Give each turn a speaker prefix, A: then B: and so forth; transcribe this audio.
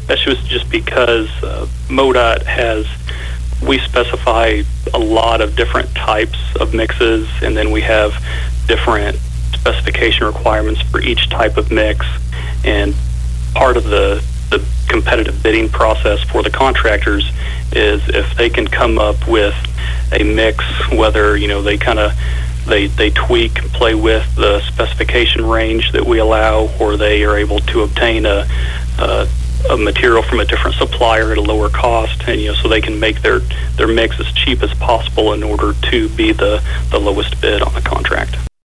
A: That's just because MoDOT we specify a lot of different types of mixes, and then we have different specification requirements for each type of mix. And part of the competitive bidding process for the contractors is if they can come up with a mix, whether they tweak and play with the specification range that we allow, or they are able to obtain a material from a different supplier at a lower cost, and so they can make their mix as cheap as possible in order to be the lowest bid on the contract.